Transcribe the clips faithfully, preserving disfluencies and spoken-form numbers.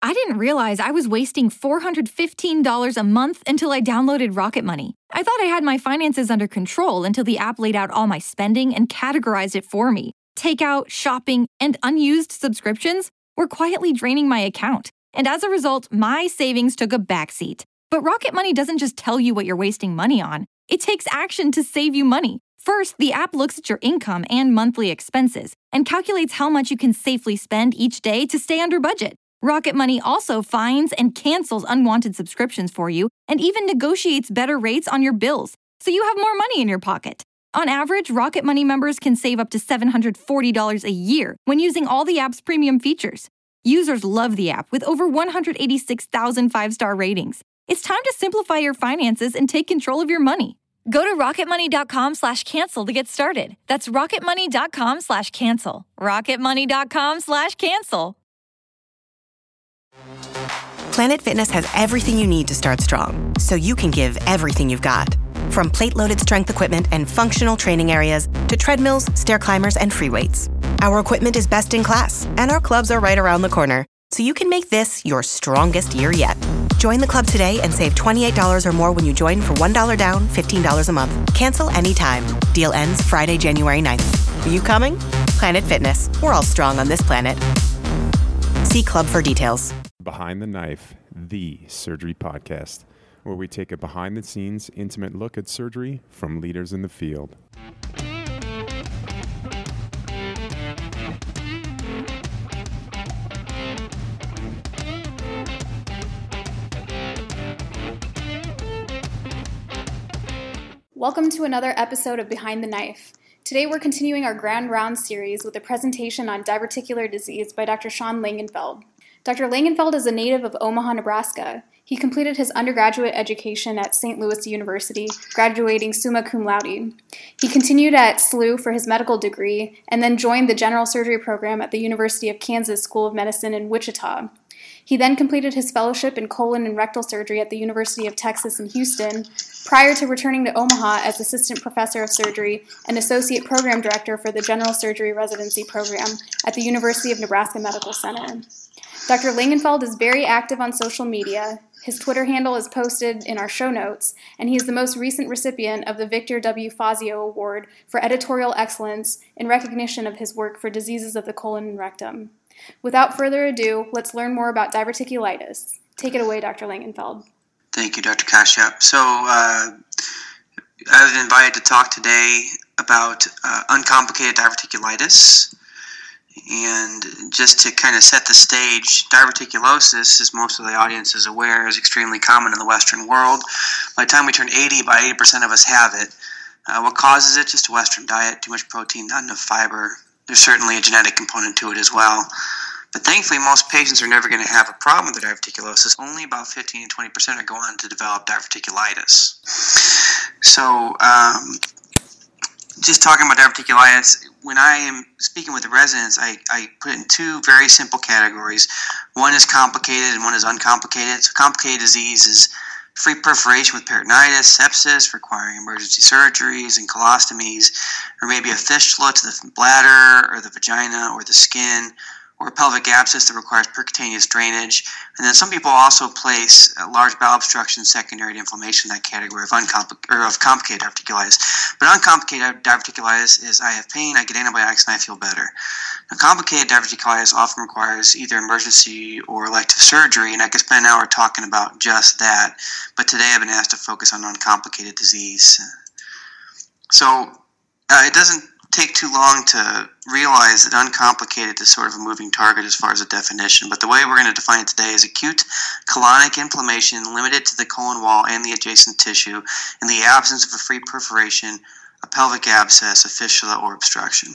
I didn't realize I was wasting four hundred fifteen dollars a month until I downloaded Rocket Money. I thought I had my finances under control until the app laid out all my spending and categorized it for me. Takeout, shopping, and unused subscriptions were quietly draining my account. And as a result, my savings took a backseat. But Rocket Money doesn't just tell you what you're wasting money on. It takes action to save you money. First, the app looks at your income and monthly expenses and calculates how much you can safely spend each day to stay under budget. Rocket Money also finds and cancels unwanted subscriptions for you and even negotiates better rates on your bills, so you have more money in your pocket. On average, Rocket Money members can save up to seven hundred forty dollars a year when using all the app's premium features. Users love the app with over one hundred eighty-six thousand five-star ratings. It's time to simplify your finances and take control of your money. Go to rocketmoney.com slash cancel to get started. That's rocketmoney.com slash cancel. rocketmoney.com slash cancel. Planet Fitness has everything you need to start strong, so you can give everything you've got. From plate-loaded strength equipment and functional training areas to treadmills, stair climbers, and free weights. Our equipment is best in class, and our clubs are right around the corner, so you can make this your strongest year yet. Join the club today and save twenty-eight dollars or more when you join for one dollar down, fifteen dollars a month. Cancel anytime. Deal ends Friday, January ninth. Are you coming? Planet Fitness. We're all strong on this planet. See club for details. Behind the Knife, the surgery podcast, where we take a behind-the-scenes, intimate look at surgery from leaders in the field. Welcome to another episode of Behind the Knife. Today we're continuing our Grand Round series with a presentation on diverticular disease by Doctor Sean Langenfeld. Doctor Langenfeld is a native of Omaha, Nebraska. He completed his undergraduate education at Saint Louis University, graduating summa cum laude. He continued at S L U for his medical degree and then joined the general surgery program at the University of Kansas School of Medicine in Wichita. He then completed his fellowship in colon and rectal surgery at the University of Texas in Houston, prior to returning to Omaha as assistant professor of surgery and associate program director for the general surgery residency program at the University of Nebraska Medical Center. Doctor Langenfeld is very active on social media. His Twitter handle is posted in our show notes, and he is the most recent recipient of the Victor W. Fazio Award for Editorial Excellence in recognition of his work for diseases of the colon and rectum. Without further ado, let's learn more about diverticulitis. Take it away, Doctor Langenfeld. Thank you, Doctor Kashyap. So, uh, I was invited to talk today about uh, uncomplicated diverticulitis. And just to kind of set the stage, diverticulosis, as most of the audience is aware, is extremely common in the Western world. By the time we turn eighty, about eighty percent of us have it. Uh, what causes it? Just a Western diet, too much protein, not enough fiber. There's certainly a genetic component to it as well. But thankfully, most patients are never going to have a problem with their diverticulosis. Only about fifteen to twenty percent are going on to develop diverticulitis. So, um, just talking about diverticulitis, when I am speaking with the residents, I, I put it in two very simple categories. One is complicated and one is uncomplicated. So complicated disease is free perforation with peritonitis, sepsis requiring emergency surgeries and colostomies, or maybe a fistula to the bladder or the vagina or the skin, or a pelvic abscess that requires percutaneous drainage. And then some people also place a large bowel obstruction secondary to inflammation in that category of, uncompli- or of complicated diverticulitis. But uncomplicated diverticulitis is I have pain, I get antibiotics, and I feel better. Now, complicated diverticulitis often requires either emergency or elective surgery, and I could spend an hour talking about just that. But today I've been asked to focus on uncomplicated disease. So uh, it doesn't take too long to realize that uncomplicated is sort of a moving target as far as a definition, but the way we're going to define it today is acute colonic inflammation limited to the colon wall and the adjacent tissue in the absence of a free perforation, a pelvic abscess, a fistula, or obstruction.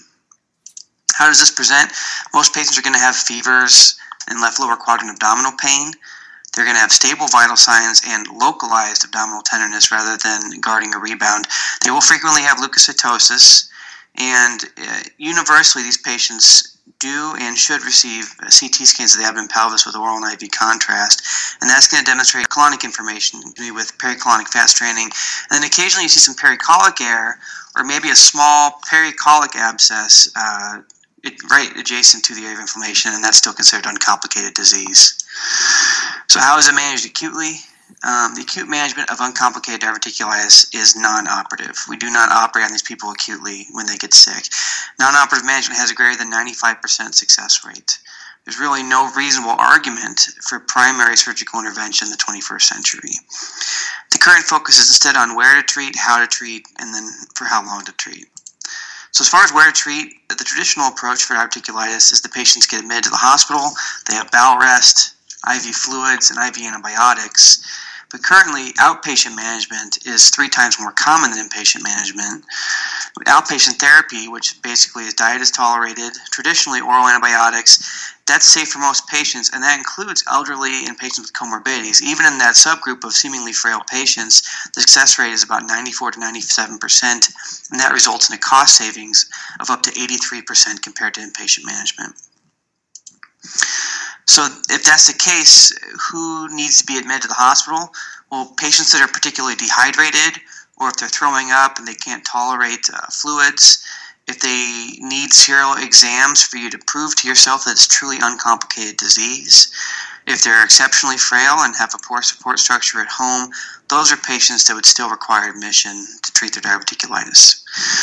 How does this present? Most patients are going to have fevers and left lower quadrant abdominal pain. They're going to have stable vital signs and localized abdominal tenderness rather than guarding a rebound. They will frequently have leukocytosis. And uh, universally, these patients do and should receive C T scans of the abdomen pelvis with oral and I V contrast, and that's going to demonstrate colonic information with pericolonic fast draining. And then occasionally you see some pericolic air or maybe a small pericolic abscess uh, it, right adjacent to the area of inflammation, and that's still considered uncomplicated disease. So how is it managed acutely? Um, the acute management of uncomplicated diverticulitis is non-operative. We do not operate on these people acutely when they get sick. Non-operative management has a greater than ninety-five percent success rate. There's really no reasonable argument for primary surgical intervention in the twenty-first century. The current focus is instead on where to treat, how to treat, and then for how long to treat. So as far as where to treat, the traditional approach for diverticulitis is the patients get admitted to the hospital, they have bowel rest, I V fluids, and I V antibiotics. But currently, outpatient management is three times more common than inpatient management. Outpatient therapy, which basically is diet is tolerated, traditionally oral antibiotics, that's safe for most patients, and that includes elderly and patients with comorbidities. Even in that subgroup of seemingly frail patients, the success rate is about ninety-four to ninety-seven percent, and that results in a cost savings of up to eighty-three percent compared to inpatient management. So if that's the case, who needs to be admitted to the hospital? Well, patients that are particularly dehydrated, or if they're throwing up and they can't tolerate uh, fluids, if they need serial exams for you to prove to yourself that it's truly uncomplicated disease, if they're exceptionally frail and have a poor support structure at home, those are patients that would still require admission to treat their diverticulitis.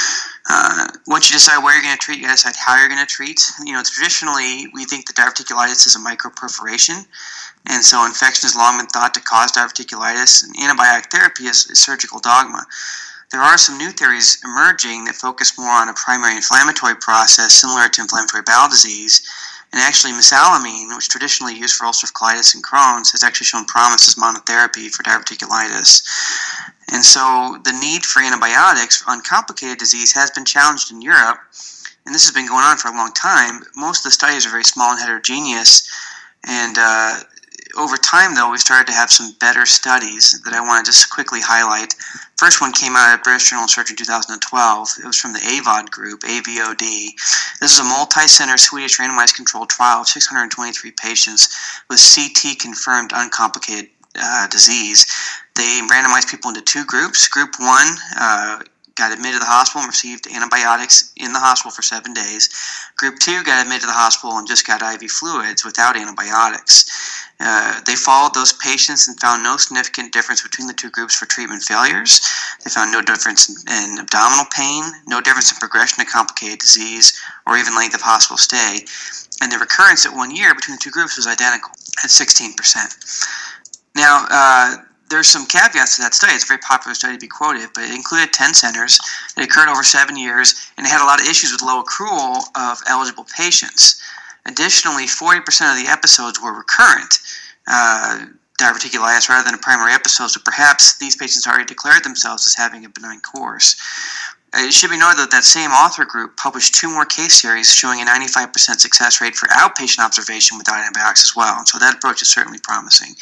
Uh, once you decide where you're going to treat, you got to decide how you're going to treat. You know, traditionally, we think that diverticulitis is a microperforation, and so infection has long been thought to cause diverticulitis, and antibiotic therapy is, is surgical dogma. There are some new theories emerging that focus more on a primary inflammatory process similar to inflammatory bowel disease, and actually mesalamine, which traditionally used for ulcerative colitis and Crohn's, has actually shown promise as monotherapy for diverticulitis. And so the need for antibiotics for uncomplicated disease has been challenged in Europe, and this has been going on for a long time. Most of the studies are very small and heterogeneous, and uh, over time, though, we've started to have some better studies that I want to just quickly highlight. First one came out of British Journal of Surgery in two thousand twelve. It was from the A V O D group, A V O D. This is a multi-center Swedish randomized controlled trial of six hundred twenty-three patients with C T-confirmed uncomplicated uh, disease. They randomized people into two groups. Group one uh, got admitted to the hospital and received antibiotics in the hospital for seven days. Group two got admitted to the hospital and just got I V fluids without antibiotics. Uh, they followed those patients and found no significant difference between the two groups for treatment failures. They found no difference in, in abdominal pain, no difference in progression to complicated disease, or even length of hospital stay. And the recurrence at one year between the two groups was identical at sixteen percent. Now, uh, there's some caveats to that study. It's a very popular study to be quoted, but it included ten centers. It occurred over seven years, and it had a lot of issues with low accrual of eligible patients. Additionally, forty percent of the episodes were recurrent uh, diverticulitis rather than a primary episode, so perhaps these patients already declared themselves as having a benign course. It should be noted that that same author group published two more case series showing a ninety-five percent success rate for outpatient observation without antibiotics as well, and so that approach is certainly promising.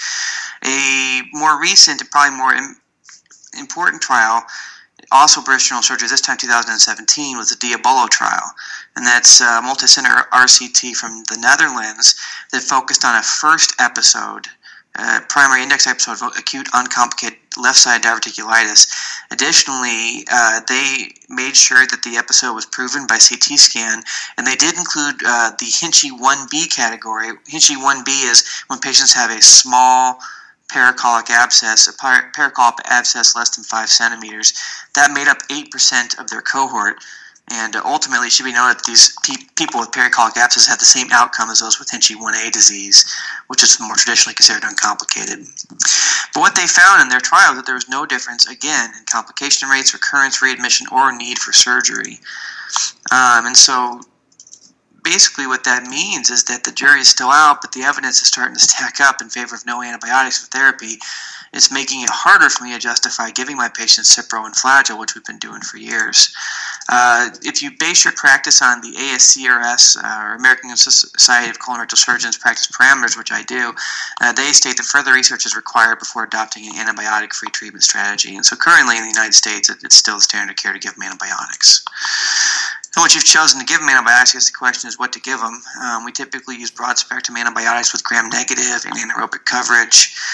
A more recent and probably more im- important trial, also British Journal of Surgery, this time two thousand seventeen, was the Diabolo trial, and that's a multi-center R C T from the Netherlands that focused on a first episode, uh, primary index episode of acute uncomplicated left-side diverticulitis. Additionally, uh, they made sure that the episode was proven by C T scan, and they did include uh, the Hinchy one B category. Hinchy one B is when patients have a small pericolic abscess, a pericolic abscess less than five centimeters. That made up eight percent of their cohort. And uh, ultimately, it should be noted that these pe- people with pericolic abscess have the same outcome as those with Hinchy one A disease, which is more traditionally considered uncomplicated. But what they found in their trial was that there was no difference, again, in complication rates, recurrence, readmission, or need for surgery. Um, and so basically what that means is that the jury is still out, but the evidence is starting to stack up in favor of no antibiotics for therapy. It's making it harder for me to justify giving my patients Cipro and Flagyl, which we've been doing for years. Uh, if you base your practice on the A S C R S, uh, or American Society of Colorectal Surgeons practice parameters, which I do, uh, they state that further research is required before adopting an antibiotic-free treatment strategy. And so currently in the United States, it, it's still the standard of care to give them antibiotics. And once you've chosen to give them antibiotics, I guess the question is what to give them. Um, we typically use broad-spectrum antibiotics with gram-negative and anaerobic coverage.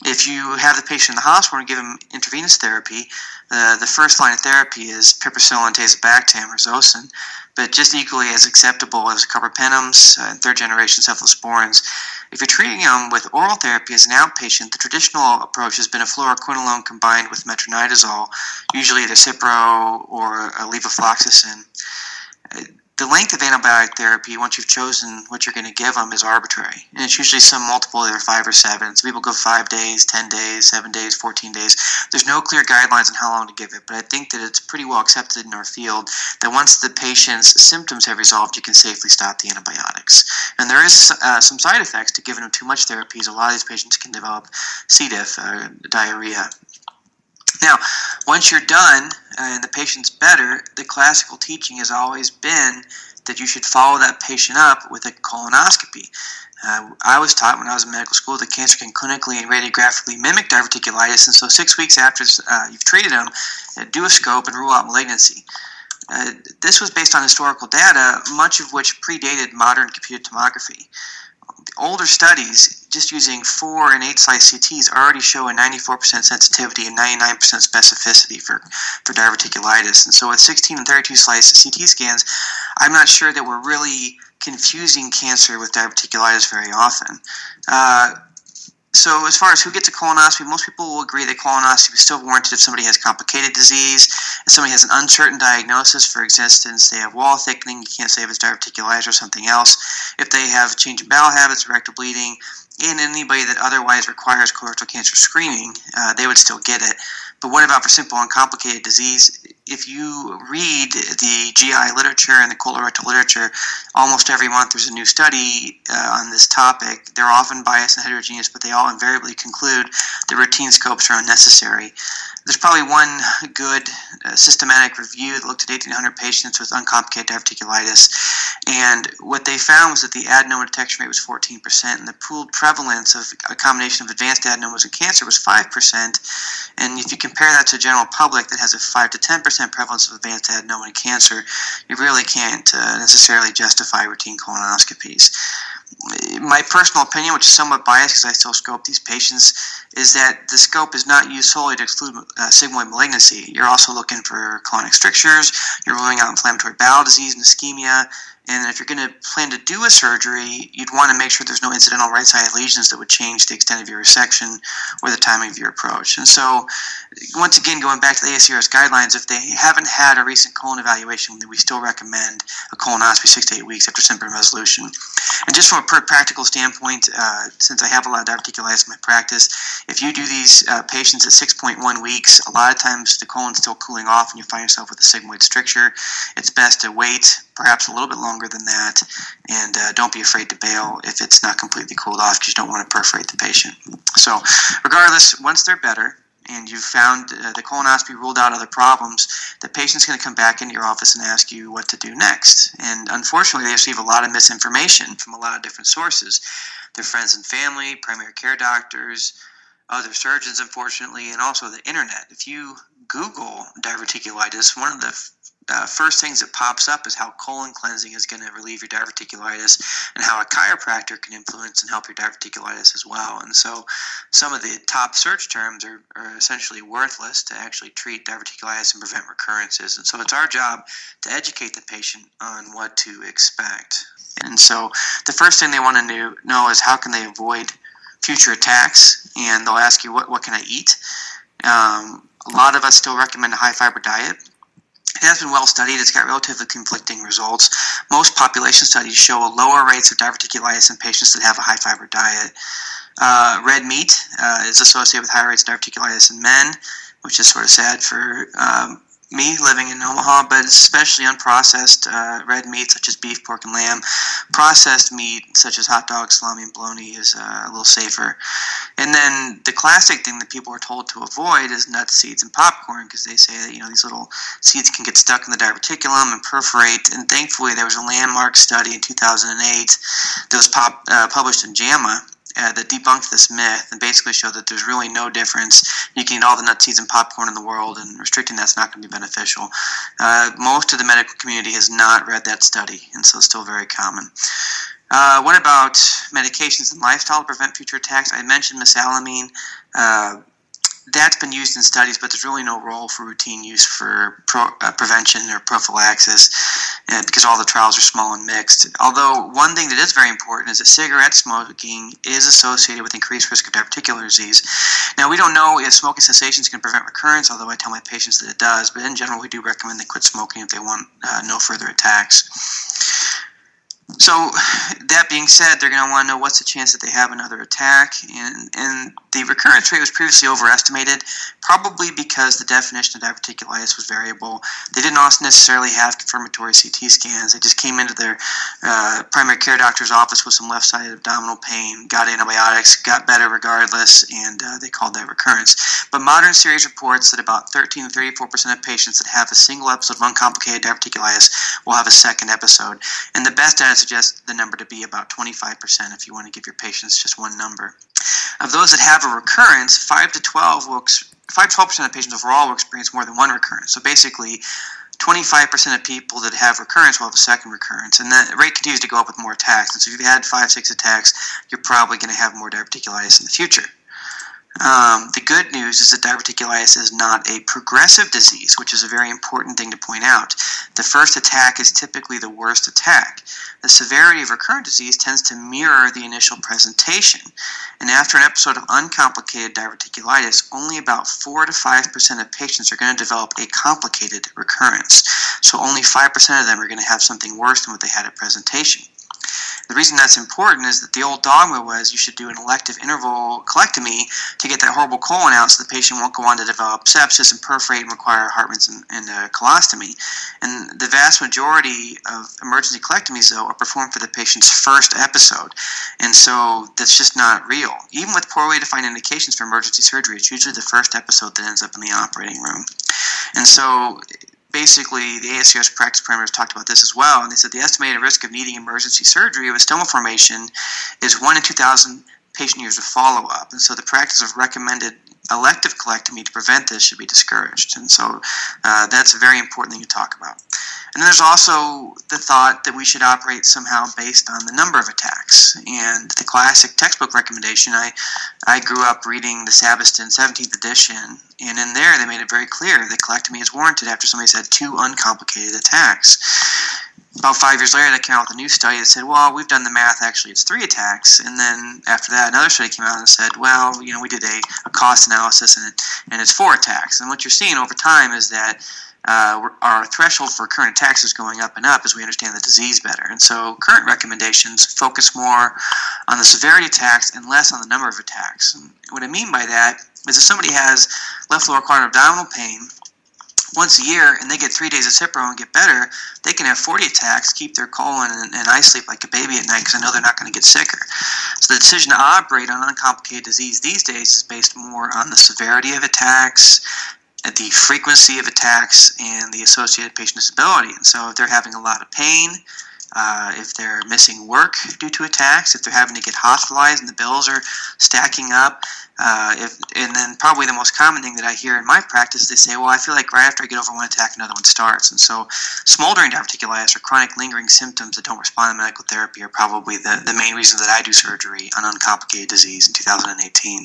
If you have the patient in the hospital and give them intravenous therapy, uh, the first line of therapy is piperacillin, tazobactam, or Zosyn, but just equally as acceptable as carbapenems uh, and third-generation cephalosporins. If you're treating them with oral therapy as an outpatient, the traditional approach has been a fluoroquinolone combined with metronidazole, usually either Cipro or uh, levofloxacin. Uh, The length of antibiotic therapy, once you've chosen what you're going to give them, is arbitrary. And it's usually some multiple, either five or seven. So people go five days, ten days, seven days, fourteen days. There's no clear guidelines on how long to give it, but I think that it's pretty well accepted in our field that once the patient's symptoms have resolved, you can safely stop the antibiotics. And there is uh, some side effects to giving them too much therapies. A lot of these patients can develop C. diff, uh, diarrhea. Now, once you're done uh, and the patient's better, the classical teaching has always been that you should follow that patient up with a colonoscopy. Uh, I was taught when I was in medical school that cancer can clinically and radiographically mimic diverticulitis, and so six weeks after uh, you've treated them, uh, do a scope and rule out malignancy. Uh, this was based on historical data, much of which predated modern computed tomography. Older studies, just using four and eight slice C Ts, already show a ninety-four percent sensitivity and ninety-nine percent specificity for, for diverticulitis. And so with sixteen and thirty-two slice C T scans, I'm not sure that we're really confusing cancer with diverticulitis very often. Uh, So as far as who gets a colonoscopy, most people will agree that colonoscopy is still warranted if somebody has complicated disease, if somebody has an uncertain diagnosis. For instance, they have wall thickening, you can't say if it's diverticulitis or something else. If they have change in bowel habits, rectal bleeding, and anybody that otherwise requires colorectal cancer screening, uh, they would still get it. But what about for simple uncomplicated disease? If you read the G I literature and the colorectal literature, almost every month there's a new study uh, on this topic. They're often biased and heterogeneous, but they all invariably conclude that routine scopes are unnecessary. There's probably one good uh, systematic review that looked at eighteen hundred patients with uncomplicated diverticulitis, and what they found was that the adenoma detection rate was fourteen percent, and the pooled prevalence of a combination of advanced adenomas and cancer was five percent. And if you compare that to the general public that has a five to ten percent prevalence of advanced adenoma and cancer, you really can't uh, necessarily justify routine colonoscopies. My personal opinion, which is somewhat biased because I still scope these patients, is that the scope is not used solely to exclude uh, sigmoid malignancy. You're also looking for colonic strictures, you're ruling out inflammatory bowel disease and ischemia, and if you're going to plan to do a surgery, you'd want to make sure there's no incidental right-sided lesions that would change the extent of your resection or the timing of your approach. And so, once again, going back to the A S C R S guidelines, if they haven't had a recent colon evaluation, then we still recommend a colonoscopy six to eight weeks after symptom resolution. And just from a practical standpoint, uh, since I have a lot of diverticulitis in my practice, if you do these uh, patients at six point one weeks, a lot of times the colon's still cooling off and you find yourself with a sigmoid stricture. It's best to wait perhaps a little bit longer than that, and uh, don't be afraid to bail if it's not completely cooled off because you don't want to perforate the patient. So regardless, once they're better and you've found uh, the colonoscopy ruled out other problems, the patient's going to come back into your office and ask you what to do next. And unfortunately, they receive a lot of misinformation from a lot of different sources. Their friends and family, primary care doctors, other surgeons, unfortunately, and also the internet. If you Google diverticulitis, one of the Uh, first things that pops up is how colon cleansing is going to relieve your diverticulitis and how a chiropractor can influence and help your diverticulitis as well. And so some of the top search terms are, are essentially worthless to actually treat diverticulitis and prevent recurrences. And so it's our job to educate the patient on what to expect. And so the first thing they want to know is how can they avoid future attacks, and they'll ask you, what, what can I eat? Um, a lot of us still recommend a high-fiber diet. It has been well studied. It's got relatively conflicting results. Most population studies show lower rates of diverticulitis in patients that have a high-fiber diet. Uh, red meat uh, is associated with higher rates of diverticulitis in men, which is sort of sad for um, me living in Omaha, but especially unprocessed uh, red meat such as beef, pork, and lamb. Processed meat such as hot dogs, salami, and bologna is uh, a little safer. And then the classic thing that people are told to avoid is nuts, seeds, and popcorn, because they say that, you know, these little seeds can get stuck in the diverticulum and perforate. And thankfully, there was a landmark study in two thousand eight that was pop, uh, published in JAMA Uh, that debunked this myth and basically showed that there's really no difference. You can eat all the nuts, seeds, and popcorn in the world, and restricting that's not going to be beneficial. Uh, most of the medical community has not read that study, and so it's still very common. Uh, what about medications and lifestyle to prevent future attacks? I mentioned mesalamine. Uh, that's been used in studies, but there's really no role for routine use for pro, uh, prevention or prophylaxis uh, because all the trials are small and mixed. Although one thing that is very important is that cigarette smoking is associated with increased risk of diverticular disease. Now, we don't know if smoking cessations can prevent recurrence, although I tell my patients that it does, but in general, we do recommend they quit smoking if they want uh, no further attacks. So, that being said, they're going to want to know what's the chance that they have another attack, and, and the recurrence rate was previously overestimated, probably because the definition of diverticulitis was variable. They didn't also necessarily have confirmatory C T scans. They just came into their uh, primary care doctor's office with some left-sided abdominal pain, got antibiotics, got better regardless, and uh, they called that recurrence. But modern series reports that about thirteen to thirty-four percent of patients that have a single episode of uncomplicated diverticulitis will have a second episode, and the best data suggests the number to be about twenty-five percent if you want to give your patients just one number. Of those that have a recurrence, five to twelve will five to twelve percent of patients overall will experience more than one recurrence. So basically, twenty-five percent of people that have recurrence will have a second recurrence, and that rate continues to go up with more attacks. And so if you've had five, six attacks, you're probably going to have more diverticulitis in the future. Um, the good news is that diverticulitis is not a progressive disease, which is a very important thing to point out. The first attack is typically the worst attack. The severity of recurrent disease tends to mirror the initial presentation, and after an episode of uncomplicated diverticulitis, only about four to five percent of patients are going to develop a complicated recurrence. So only five percent of them are going to have something worse than what they had at presentation. The reason that's important is that the old dogma was you should do an elective interval colectomy to get that horrible colon out so the patient won't go on to develop sepsis and perforate and require Hartmann's and, and uh, colostomy. And the vast majority of emergency colectomies, though, are performed for the patient's first episode. And so that's just not real. Even with poorly defined indications for emergency surgery, it's usually the first episode that ends up in the operating room. And so basically, the A S C R's practice parameters talked about this as well, and they said the estimated risk of needing emergency surgery with stoma formation is one in two thousand patient years of follow-up, and so the practice of recommended elective colectomy to prevent this should be discouraged, and so uh, that's a very important thing to talk about. And then there's also the thought that we should operate somehow based on the number of attacks, and the classic textbook recommendation, I, I grew up reading the Sabiston seventeenth edition, and in there they made it very clear that colectomy is warranted after somebody's had two uncomplicated attacks. About five years later, they came out with a new study that said, well, we've done the math, actually it's three attacks. And then after that, another study came out and said, well, you know, we did a, a cost analysis and, it, and it's four attacks. And what you're seeing over time is that uh, our threshold for current attacks is going up and up as we understand the disease better. And so current recommendations focus more on the severity of attacks and less on the number of attacks. And what I mean by that is if somebody has left lower quadrant abdominal pain once a year and they get three days of Cipro and get better, they can have forty attacks, keep their colon, and, and I sleep like a baby at night because I know they're not going to get sicker. So the decision to operate on uncomplicated disease these days is based more on the severity of attacks, the frequency of attacks, and the associated patient disability. And so if they're having a lot of pain, Uh, if they're missing work due to attacks, if they're having to get hospitalized and the bills are stacking up, uh, if, and then probably the most common thing that I hear in my practice is they say, well, I feel like right after I get over one attack, another one starts. And so smoldering diverticulitis or chronic lingering symptoms that don't respond to medical therapy are probably the, the main reason that I do surgery on uncomplicated disease in two thousand eighteen.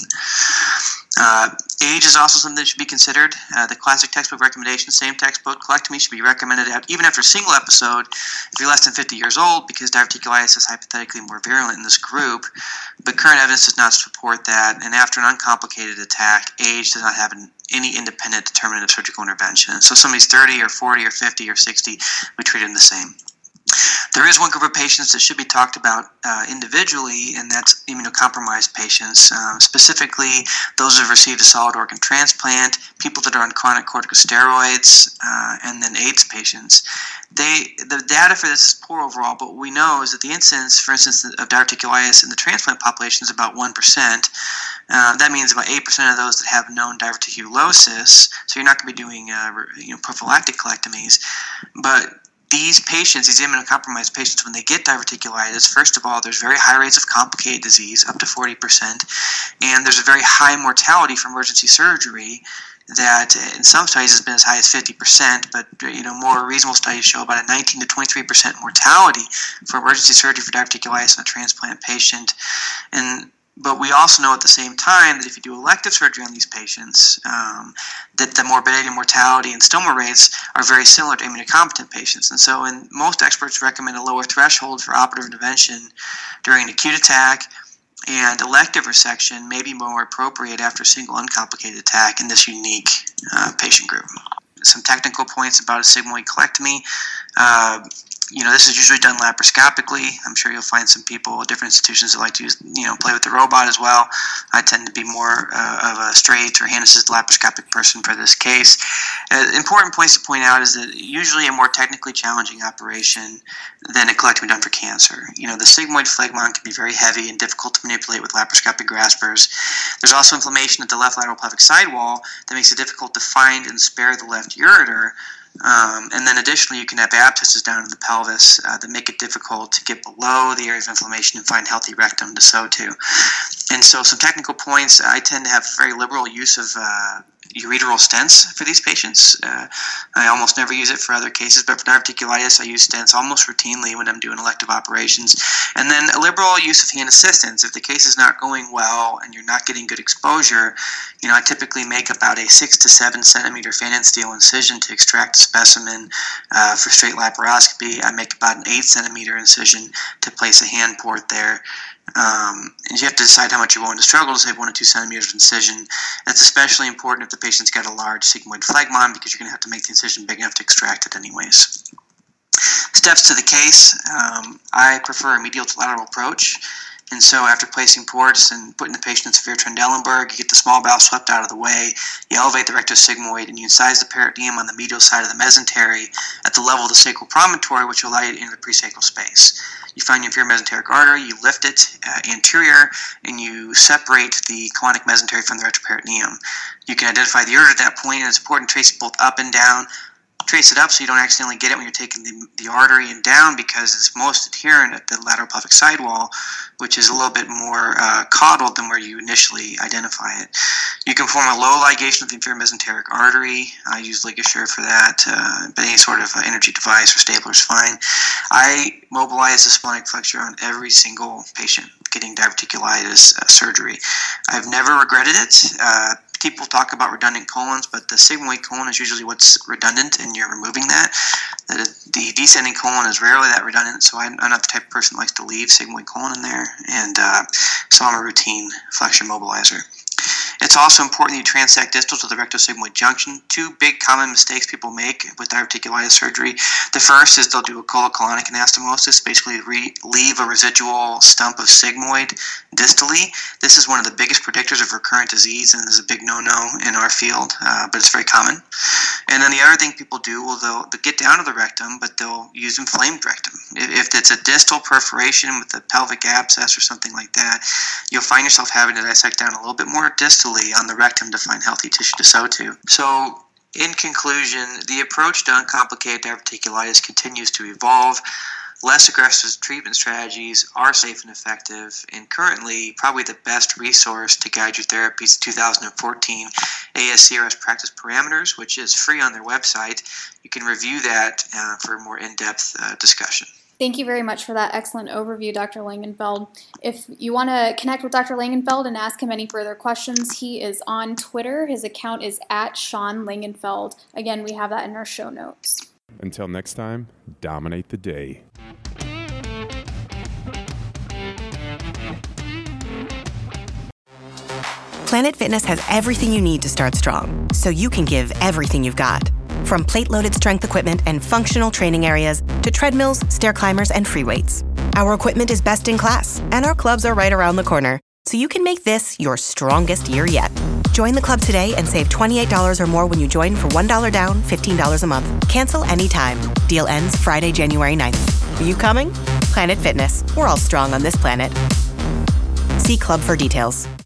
Uh, age is also something that should be considered. Uh, the classic textbook recommendation, same textbook, colectomy should be recommended at, even after a single episode if you're less than fifty years old, because diverticulitis is hypothetically more virulent in this group, but current evidence does not support that, and after an uncomplicated attack, age does not have an, any independent determinant of surgical intervention. So if somebody's thirty or forty or fifty or sixty, we treat them the same. There is one group of patients that should be talked about uh, individually, and that's immunocompromised patients, um, specifically those who have received a solid organ transplant, people that are on chronic corticosteroids, uh, and then AIDS patients. They, the data for this is poor overall, but what we know is that the incidence, for instance, of diverticulitis in the transplant population is about one percent. Uh, that means about eight percent of those that have known diverticulosis, so you're not going to be doing uh, you know, prophylactic colectomies, but these patients, these immunocompromised patients, when they get diverticulitis, first of all, there's very high rates of complicated disease, up to forty percent, and there's a very high mortality for emergency surgery. that in some studies has been as high as fifty percent, but you know more reasonable studies show about a nineteen to twenty-three percent mortality for emergency surgery for diverticulitis in a transplant patient. And but we also know at the same time that if you do elective surgery on these patients, um, that the morbidity and mortality and stoma rates are very similar to immunocompetent patients. And so and most experts recommend a lower threshold for operative intervention during an acute attack, and elective resection may be more appropriate after a single uncomplicated attack in this unique uh, patient group. Some technical points about a sigmoid colectomy. Uh, You know, this is usually done laparoscopically. I'm sure you'll find some people at different institutions that like to use, you know, play with the robot as well. I tend to be more uh, of a straight or hand-assisted laparoscopic person for this case. Uh, important points to point out is that usually a more technically challenging operation than a colectomy done for cancer. You know, the sigmoid phlegmon can be very heavy and difficult to manipulate with laparoscopic graspers. There's also inflammation at the left lateral pelvic sidewall that makes it difficult to find and spare the left ureter. Um, and then additionally, you can have abscesses down in the pelvis uh, that make it difficult to get below the areas of inflammation and find healthy rectum to sew to. And so some technical points, I tend to have very liberal use of uh, ureteral stents for these patients. Uh, I almost never use it for other cases, but for diverticulitis, I use stents almost routinely when I'm doing elective operations. And then a liberal use of hand assistance. If the case is not going well and you're not getting good exposure, you know, I typically make about a six to seven centimeter fan and steel incision to extract a specimen. Uh, for straight laparoscopy, I make about an eight centimeter incision to place a hand port there. Um, and you have to decide how much you're willing to struggle to save one to two centimeters of incision. That's especially important if the patient's got a large sigmoid phlegmon, because you're going to have to make the incision big enough to extract it anyways. Steps to the case. Um, I prefer a medial to lateral approach. And so after placing ports and putting the patient in severe Trendelenburg, you get the small bowel swept out of the way, you elevate the rectosigmoid, and you incise the peritoneum on the medial side of the mesentery at the level of the sacral promontory, which will allow you into the presacral space. You find your inferior mesenteric artery, you lift it uh, anterior, and you separate the colonic mesentery from the retroperitoneum. You can identify the ureter at that point, and it's important to trace it both up and down. Trace it up so you don't accidentally get it when you're taking the, the artery and down, because it's most adherent at the lateral pelvic sidewall, which is a little bit more uh, caudal than where you initially identify it. You can form a low ligation of the inferior mesenteric artery. I use LigaSure for that, uh, but any sort of uh, energy device or stapler is fine. I mobilize the splenic flexure on every single patient getting diverticulitis uh, surgery. I've never regretted it. Uh, People talk about redundant colons, but the sigmoid colon is usually what's redundant, and you're removing that. The, the descending colon is rarely that redundant, so I'm, I'm not the type of person that likes to leave sigmoid colon in there, and uh, so I'm a routine flexure mobilizer. It's also important that you transect distal to the rectosigmoid junction. Two big common mistakes people make with diverticulitis surgery. The first is they'll do a colocolonic anastomosis, basically re- leave a residual stump of sigmoid distally. This is one of the biggest predictors of recurrent disease, and is a big no-no in our field, uh, but it's very common. And then the other thing people do, well, they'll, they'll get down to the rectum, but they'll use inflamed rectum. If, if it's a distal perforation with a pelvic abscess or something like that, you'll find yourself having to dissect down a little bit more distally on the rectum to find healthy tissue to sew to. So, in conclusion, the approach to uncomplicated diverticulitis continues to evolve. Less aggressive treatment strategies are safe and effective, and currently probably the best resource to guide your therapies is two thousand fourteen A S C R S Practice Parameters, which is free on their website. You can review that uh, for a more in-depth uh, discussion. Thank you very much for that excellent overview, Doctor Langenfeld. If you want to connect with Doctor Langenfeld and ask him any further questions, he is on Twitter. His account is at Sean Langenfeld. Again, we have that in our show notes. Until next time, dominate the day. Planet Fitness has everything you need to start strong, so you can give everything you've got. From plate-loaded strength equipment and functional training areas to treadmills, stair climbers, and free weights. Our equipment is best in class, and our clubs are right around the corner, so you can make this your strongest year yet. Join the club today and save twenty-eight dollars or more when you join for one dollar down, fifteen dollars a month. Cancel anytime. Deal ends Friday, January ninth. Are you coming? Planet Fitness. We're all strong on this planet. See club for details.